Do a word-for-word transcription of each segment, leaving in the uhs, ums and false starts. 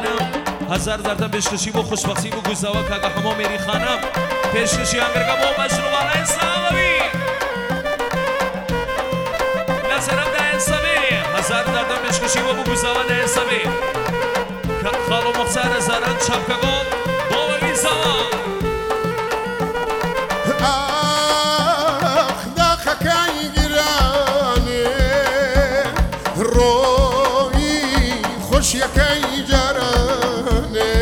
خانم هزار دردم بشکشی و خوشبختی و گوزاوا کاگا همو میری خانم پیشکشی انگرگا با مشروع انساوی لسرم دا انساوی هزار دردم بشکشی و گوزاوا دا انساوی خالو مختار هزاران چپکگو با ویزاوا آخ داخکای گرانه روی خوش یکی جرانه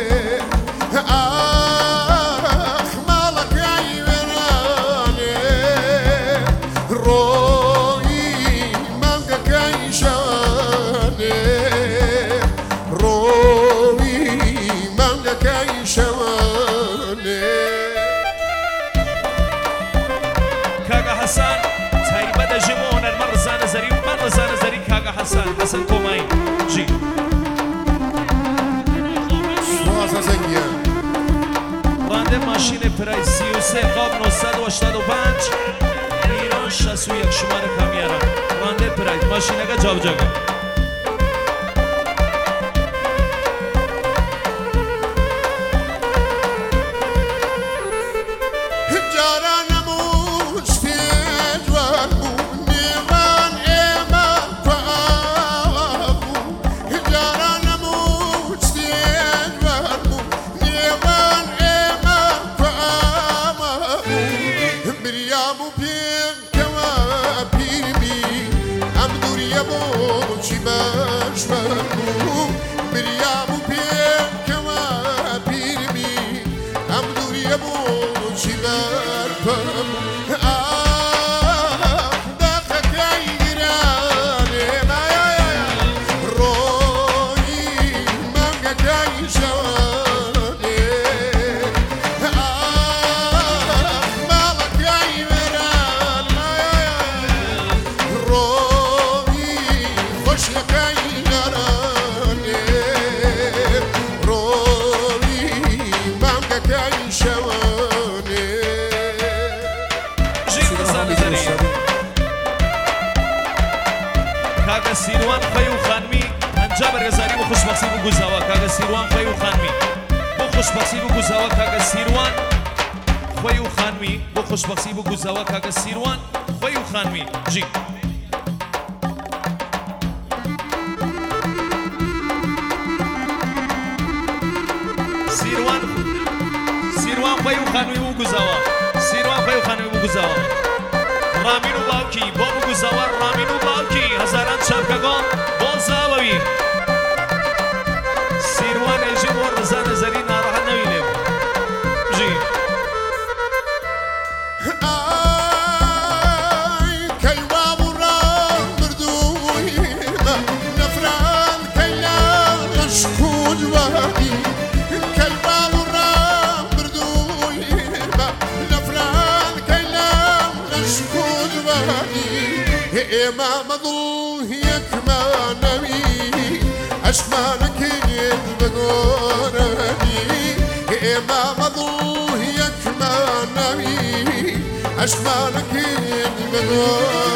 آخ مالکای ورانه روی مانگکای شانه روی مانگکای شانه كاغا حسن تايبة جمون المرة زانة زري مرة زانة زري كاغا حسن حسن كوماي جي سوازا زنگه رانده ماشین پرای سی و سه قاب نهصد و هشتاد و پنج ایران شصت و یک شماره کامیارا رانده پرای ماشینگا جاوجاگا كاغا سيروان خيو خانمي انجاب رزاري بو خوشبختی بو گوزاوا كاغا سيروان خيو خانمي بو خوشبختی بو گوزاوا كاغا سيروان خيو خانمي بو خوشبختی بو گوزاوا كاغا سيروان خيو خانمي جي سيروان سيروان خيو خانمي بو گوزاوا سيروان خيو خانمي بو گوزاوا رامینو باوکی با بو گوزاوا رامینو باوکی هزاران چپکگان بازاوی سیروان ایجی و رضا نظری ناراحت نوینه جی آی کی بابو رام بردوی نفران کلا اشکوج وادی کی بابو رام بردوی نفران کلا اشکوج وادی إمام ضوهيك ما نبي أشمالك يدبقونني إمام ضوهيك ما نبي أشمالك يدبقونني